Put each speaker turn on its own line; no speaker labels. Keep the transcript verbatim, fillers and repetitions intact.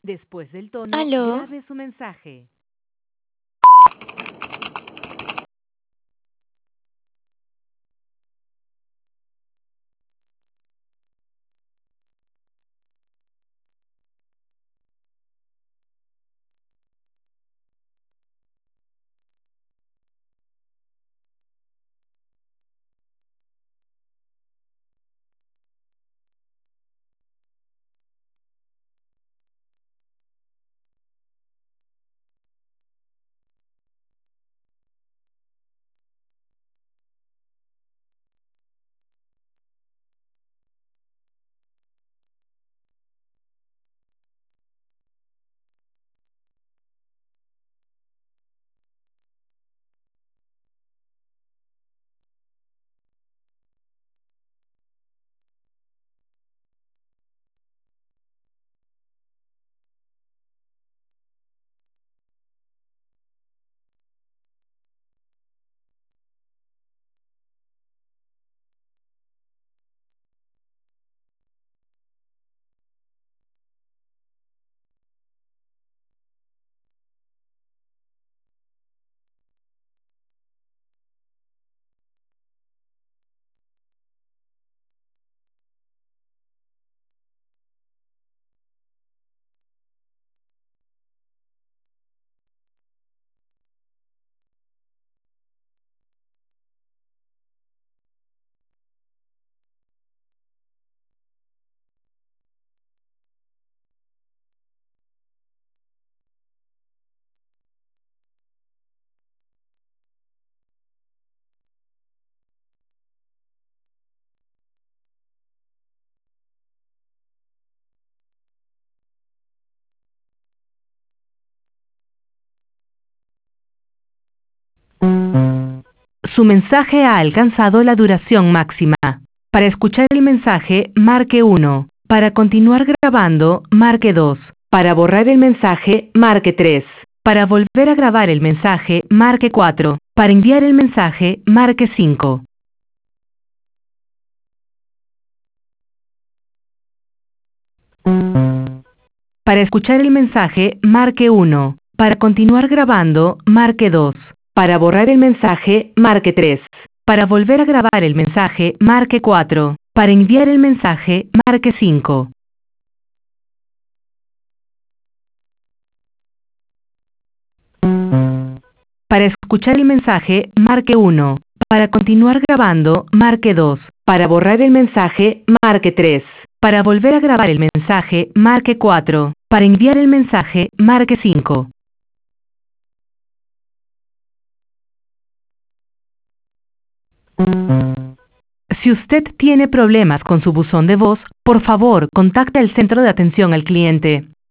Después del tono,
¿Aló?
grabe su mensaje. Su mensaje ha alcanzado la duración máxima. Para escuchar el mensaje, marque uno. Para continuar grabando, marque dos. Para borrar el mensaje, marque tres. Para volver a grabar el mensaje, marque cuatro. Para enviar el mensaje, marque cinco. Para escuchar el mensaje, marque uno. Para continuar grabando, marque dos. Para borrar el mensaje, marque tres. Para volver a grabar el mensaje, marque cuatro. Para enviar el mensaje, marque cinco. Para escuchar el mensaje, marque uno. Para continuar grabando, marque dos. Para borrar el mensaje, marque tres. Para volver a grabar el mensaje, marque cuatro. Para enviar el mensaje, marque cinco. Si usted tiene problemas con su buzón de voz, por favor, contacte al centro de atención al cliente.